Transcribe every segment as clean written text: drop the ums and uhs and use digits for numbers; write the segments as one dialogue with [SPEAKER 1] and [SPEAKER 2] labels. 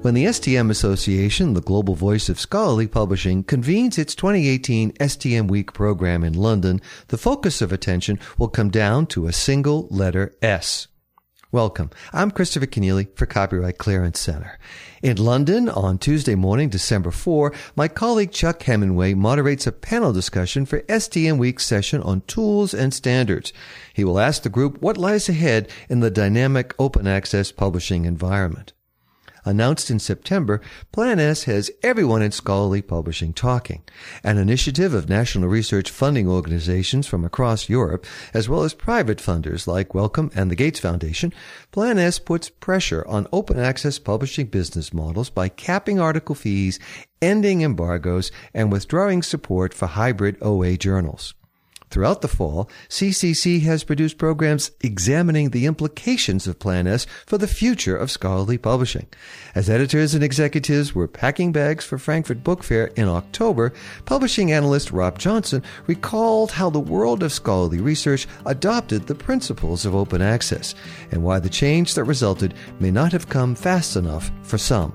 [SPEAKER 1] When the STM Association, the global voice of scholarly publishing, convenes its 2018 STM Week program in London, the focus of attention will come down to a single letter S. Welcome. I'm Christopher Keneally for Copyright Clearance Center. In London, on Tuesday morning, December 4, my colleague Chuck Hemingway moderates a panel discussion for STM Week's session on tools and standards. He will ask the group what lies ahead in the dynamic open access publishing environment. Announced in September, Plan S has everyone in scholarly publishing talking. An initiative of national research funding organizations from across Europe, as well as private funders like Wellcome and the Gates Foundation, Plan S puts pressure on open access publishing business models by capping article fees, ending embargoes, and withdrawing support for hybrid OA journals. Throughout the fall, CCC has produced programs examining the implications of Plan S for the future of scholarly publishing. As editors and executives were packing bags for Frankfurt Book Fair in October, publishing analyst Rob Johnson recalled how the world of scholarly research adopted the principles of open access, and why the change that resulted may not have come fast enough for some.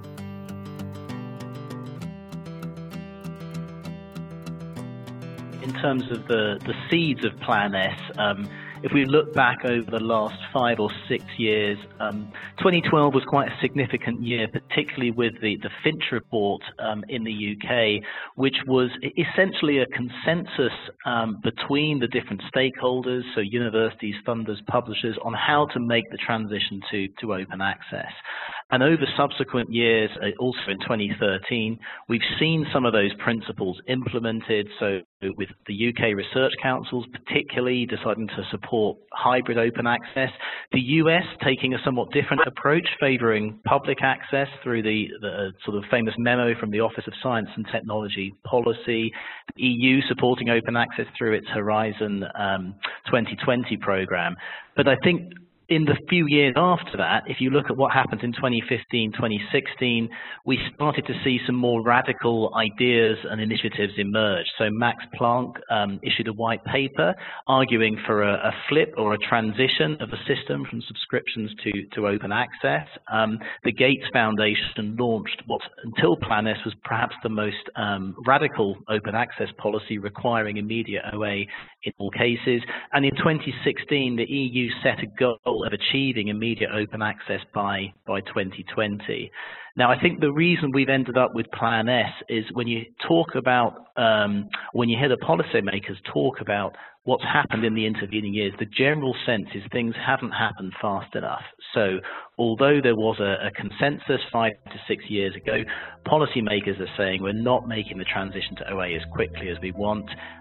[SPEAKER 2] In terms of the seeds of Plan S, if we look back over the last 5 or 6 years, 2012 was quite a significant year, particularly with the Finch report in the UK, which was essentially a consensus between the different stakeholders, so universities, funders, publishers, on how to make the transition to open access. And over subsequent years, also in 2013, we've seen some of those principles implemented. So with the UK research councils particularly deciding to support hybrid open access, the US taking a somewhat different approach, favoring public access through the sort of famous memo from the Office of Science and Technology Policy, the EU supporting open access through its Horizon 2020 program. But I think in the few years after that, if you look at what happened in 2015, 2016, we started to see some more radical ideas and initiatives emerge. So Max Planck issued a white paper arguing for a flip or a transition of the system from subscriptions to open access. The Gates Foundation launched what, until Plan S, was perhaps the most radical open access policy, requiring immediate OA in all cases. And in 2016, the EU set a goal of achieving immediate open access by 2020. Now, I think the reason we've ended up with Plan S is when you talk about, when you hear the policymakers talk about what's happened in the intervening years, the general sense is things haven't happened fast enough. So although there was a consensus 5 to 6 years ago, policymakers are saying we're not making the transition to OA as quickly as we want.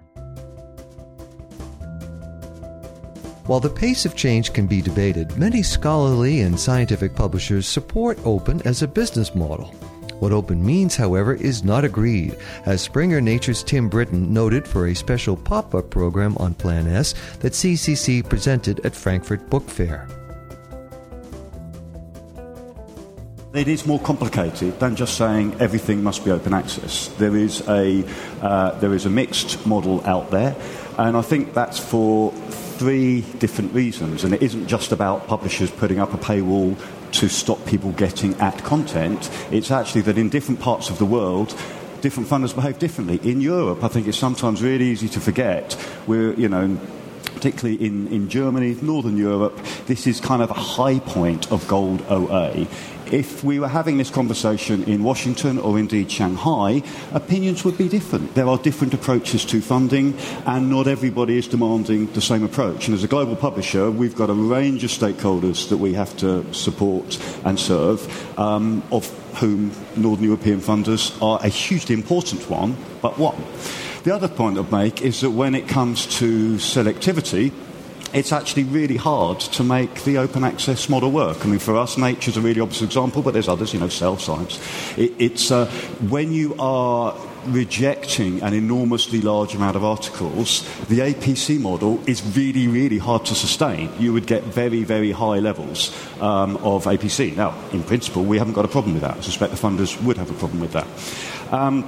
[SPEAKER 1] While the pace of change can be debated, many scholarly and scientific publishers support open as a business model. What open means, however, is not agreed, as Springer Nature's Tim Britton noted for a special pop-up program on Plan S that CCC presented at Frankfurt Book Fair.
[SPEAKER 3] It is more complicated than just saying everything must be open access. There is a mixed model out there, and I think that's for 3 different reasons. And it isn't just about publishers putting up a paywall to stop people getting at content. It's actually that in different parts of the world, different funders behave differently. In Europe, I think it's sometimes really easy to forget. Particularly in Germany, Northern Europe, this is kind of a high point of gold OA. If we were having this conversation in Washington or indeed Shanghai, opinions would be different. There are different approaches to funding, and not everybody is demanding the same approach. And as a global publisher, we've got a range of stakeholders that we have to support and serve, of whom Northern European funders are a hugely important one, but one. The other point I'd make is that when it comes to selectivity, it's actually really hard to make the open access model work. I mean, for us, Nature's a really obvious example, but there's others, Cell Science. It's when you are rejecting an enormously large amount of articles, the APC model is really, really hard to sustain. You would get very, very high levels of APC. Now, in principle, we haven't got a problem with that. I suspect the funders would have a problem with that.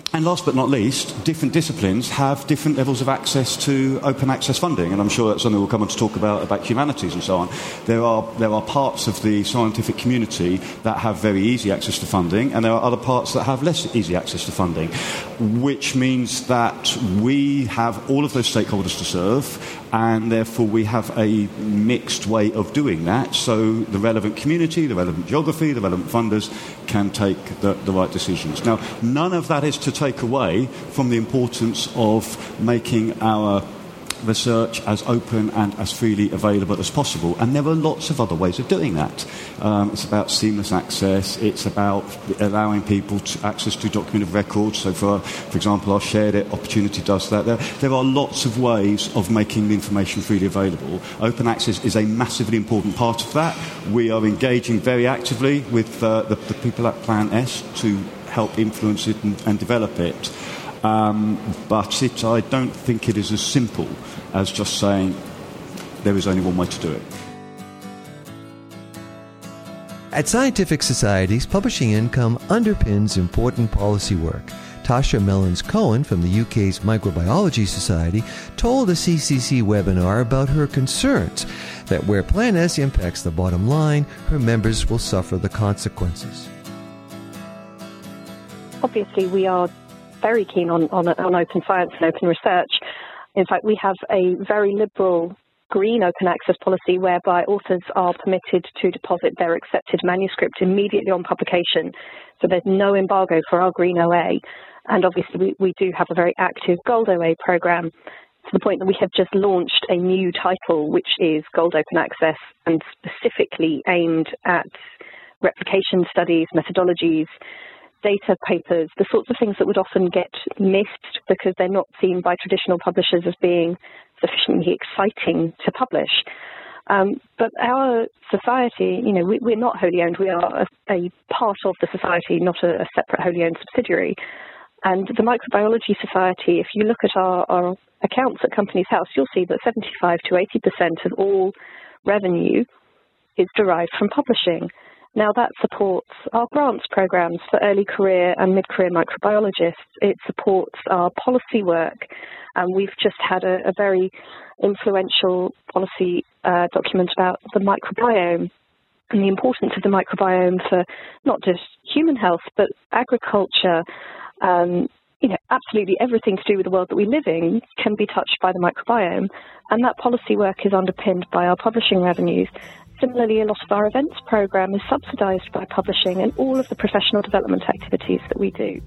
[SPEAKER 3] And last but not least, different disciplines have different levels of access to open access funding, and I'm sure that's something we'll come on to talk about humanities and so on. There are parts of the scientific community that have very easy access to funding, and there are other parts that have less easy access to funding, which means that we have all of those stakeholders to serve, and therefore we have a mixed way of doing that, so the relevant community, the relevant geography, the relevant funders can take the right decisions. Now, none of that is to take away from the importance of making our research as open and as freely available as possible. And there are lots of other ways of doing that. It's about seamless access. It's about allowing people access to documented records. So, for example, our Shared It opportunity does that. There are lots of ways of making the information freely available. Open access is a massively important part of that. We are engaging very actively with the people at Plan S to help influence it and develop it. But I don't think it is as simple as just saying there is only one way to do it.
[SPEAKER 1] At scientific societies, publishing income underpins important policy work. Tasha Mellons-Cohen from the UK's Microbiology Society told a CCC webinar about her concerns that where Plan S impacts the bottom line, her members will suffer the consequences.
[SPEAKER 4] Obviously, we are very keen on open science and open research. In fact, we have a very liberal green open access policy whereby authors are permitted to deposit their accepted manuscript immediately on publication. So there's no embargo for our green OA. And obviously, we do have a very active gold OA program to the point that we have just launched a new title, which is Gold Open Access, and specifically aimed at replication studies, methodologies, data papers, the sorts of things that would often get missed because they're not seen by traditional publishers as being sufficiently exciting to publish. But our society, we're not wholly owned. We are a part of the society, not a separate wholly owned subsidiary. And the Microbiology Society, if you look at our accounts at Companies House, you'll see that 75 to 80% of all revenue is derived from publishing. Now, that supports our grants programs for early career and mid-career microbiologists. It supports our policy work. And we've just had a very influential policy document about the microbiome and the importance of the microbiome for not just human health, but agriculture. Absolutely everything to do with the world that we live in can be touched by the microbiome. And that policy work is underpinned by our publishing revenues. Similarly, a lot of our events program is subsidised by publishing and all of the professional development activities that we do.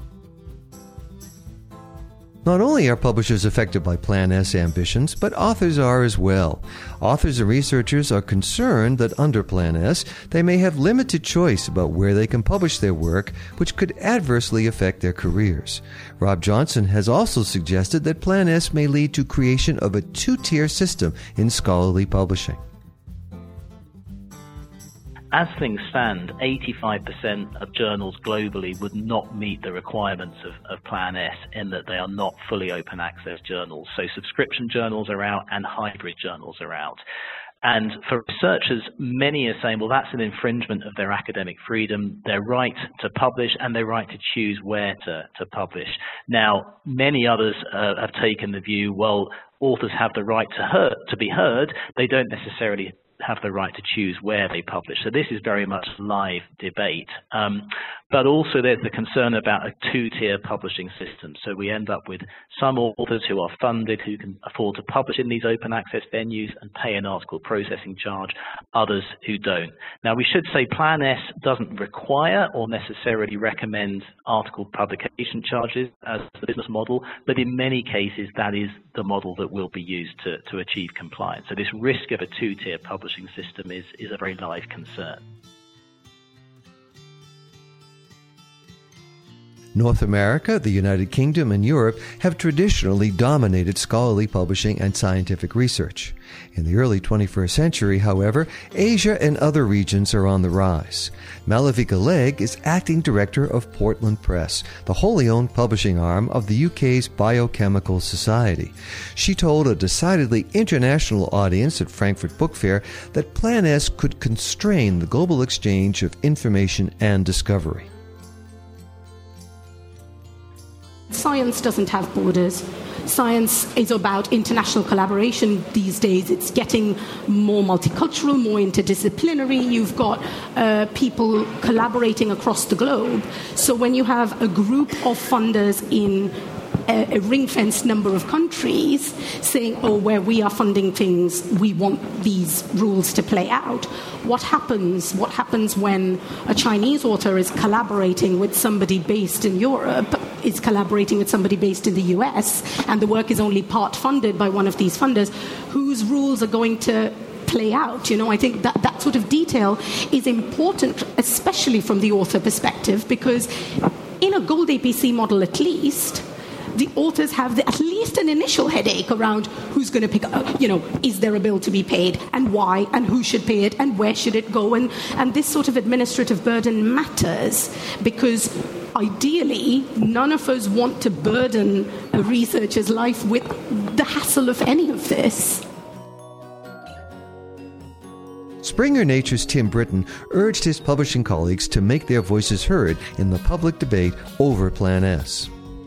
[SPEAKER 1] Not only are publishers affected by Plan S ambitions, but authors are as well. Authors and researchers are concerned that under Plan S, they may have limited choice about where they can publish their work, which could adversely affect their careers. Rob Johnson has also suggested that Plan S may lead to creation of a two-tier system in scholarly publishing.
[SPEAKER 2] As things stand, 85% of journals globally would not meet the requirements of Plan S in that they are not fully open access journals. So subscription journals are out and hybrid journals are out. And for researchers, many are saying, well, that's an infringement of their academic freedom, their right to publish, and their right to choose where to publish. Now, many others have taken the view, well, authors have the right to be heard. They don't necessarily have the right to choose where they publish. So this is very much live debate. But also there's the concern about a two-tier publishing system. So we end up with some authors who are funded, who can afford to publish in these open access venues and pay an article processing charge, others who don't. Now we should say Plan S doesn't require or necessarily recommend article publication charges as the business model, but in many cases that is the model that will be used to achieve compliance. So this risk of a two-tier publishing system is a very live concern.
[SPEAKER 1] North America, the United Kingdom, and Europe have traditionally dominated scholarly publishing and scientific research. In the early 21st century, however, Asia and other regions are on the rise. Malavika Legg is acting director of Portland Press, the wholly owned publishing arm of the UK's Biochemical Society. She told a decidedly international audience at Frankfurt Book Fair that Plan S could constrain the global exchange of information and discovery.
[SPEAKER 5] science doesn't have borders. Science is about international collaboration these days. It's getting more multicultural, more interdisciplinary. You've got people collaborating across the globe. So when you have a group of funders in a ring-fenced number of countries saying, oh, where we are funding things, we want these rules to play out. What happens? What happens when a Chinese author is collaborating with somebody based in Europe, is collaborating with somebody based in the US, and the work is only part funded by one of these funders? Whose rules are going to play out? I think that sort of detail is important, especially from the author perspective, because in a gold APC model at least, the authors have at least an initial headache around who's going to pick up, is there a bill to be paid, and why, and who should pay it, and where should it go, and this sort of administrative burden matters, because ideally none of us want to burden a researcher's life with the hassle of any of this.
[SPEAKER 1] Springer Nature's Tim Britton urged his publishing colleagues to make their voices heard in the public debate over Plan S.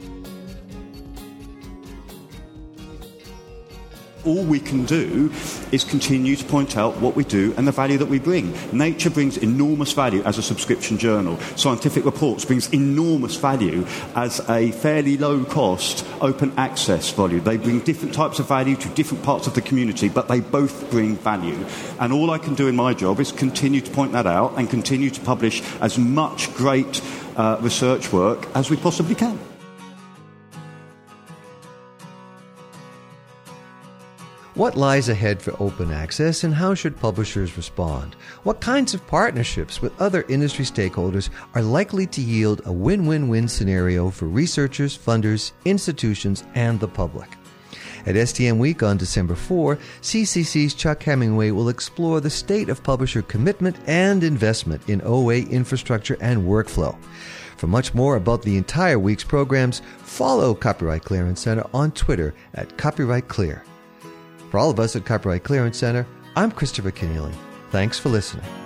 [SPEAKER 3] All we can do is continue to point out what we do and the value that we bring. Nature brings enormous value as a subscription journal. Scientific Reports brings enormous value as a fairly low-cost, open access volume. They bring different types of value to different parts of the community, but they both bring value. And all I can do in my job is continue to point that out and continue to publish as much great research work as we possibly can.
[SPEAKER 1] What lies ahead for open access, and how should publishers respond? What kinds of partnerships with other industry stakeholders are likely to yield a win-win-win scenario for researchers, funders, institutions, and the public? At STM Week on December 4, CCC's Chuck Hemingway will explore the state of publisher commitment and investment in OA infrastructure and workflow. For much more about the entire week's programs, follow Copyright Clearance Center on Twitter at Copyright Clear. For all of us at Copyright Clearance Center, I'm Christopher Kenneally. Thanks for listening.